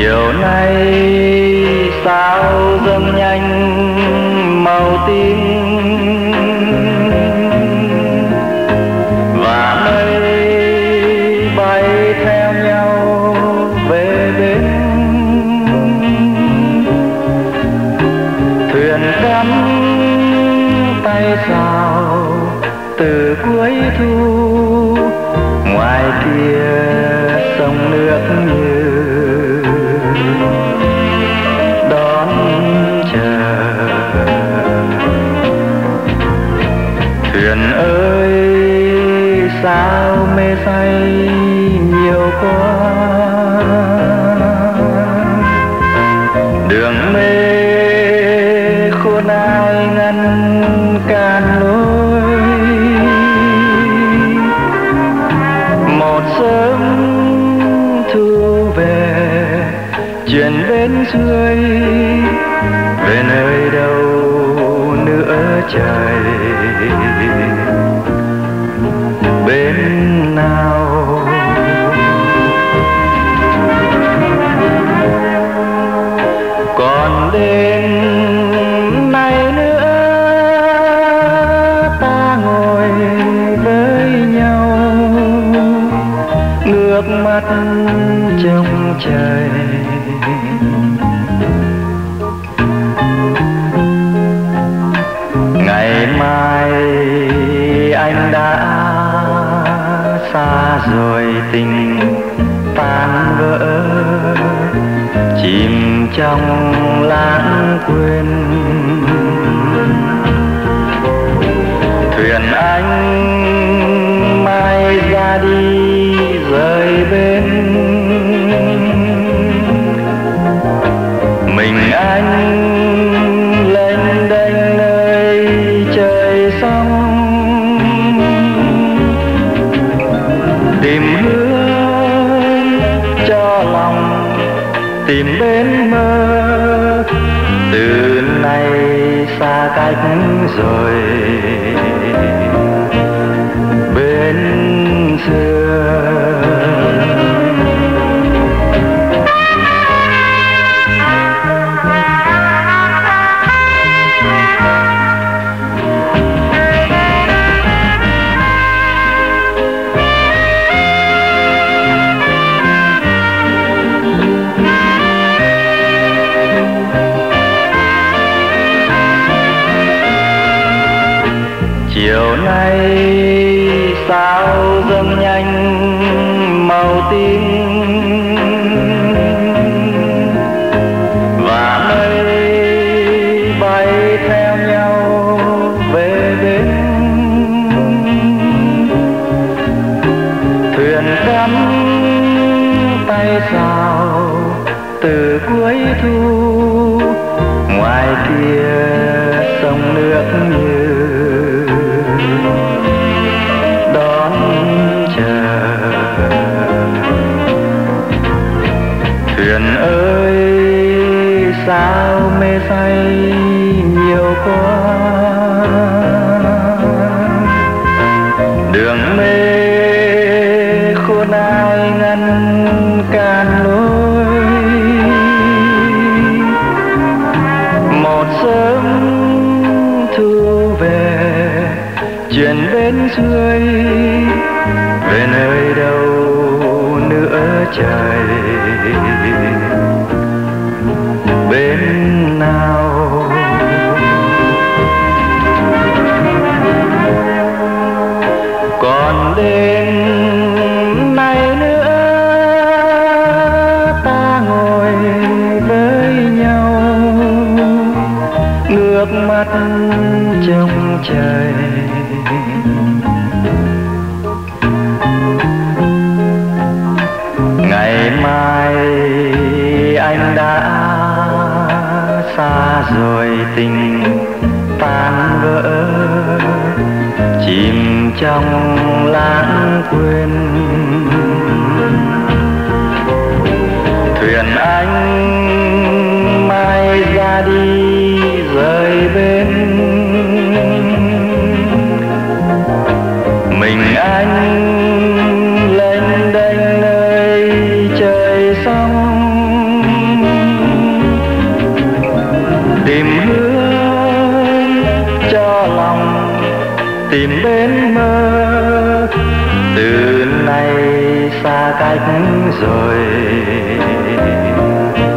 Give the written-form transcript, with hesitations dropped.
chiều nay sao dâng nhanh màu tím và mây bay theo nhau về bến. Thuyền cắm tay sao từ cuối thu, ngoài kia sông nước như đón chờ. Thuyền ơi sao mê say nhiều quá, đường mê khôn ai ngăn cản lối. Một sớm thu về chuyển bên dưới, về nơi đâu nữa trời, bên nào. Còn đêm nay nữa ta ngồi với nhau, ngước mắt trông trời. Ngày mai anh đã xa rồi, tình tan vỡ chìm trong lãng quên. Thuyền anh mai ra đi rời bên, mình anh lênh đênh nơi trời sông, tìm hướng cho lòng, tìm bên mơ. Từ nay xa cách rồi bên xưa. Chiều nay sao dâng nhanh màu tím và mây bay theo nhau về bến. Thuyền cắm tay sao từ cuối thu, ngoài kia sông nước như đón chờ. Thuyền ơi sao mê say nhiều quá, đường mê khôn ai ngăn cản lối. Một sớm thu về chuyển bên dưới, về nơi đâu nữa trời, bên nào. Còn đêm nay nữa ta ngồi với nhau, ngước mắt trông trời. Ngày mai anh đã xa rồi, tình tan vỡ chìm trong lãng quên. Thuyền anh mai ra đi rời bên, mình anh lênh đênh nơi trời sông, cách rồi.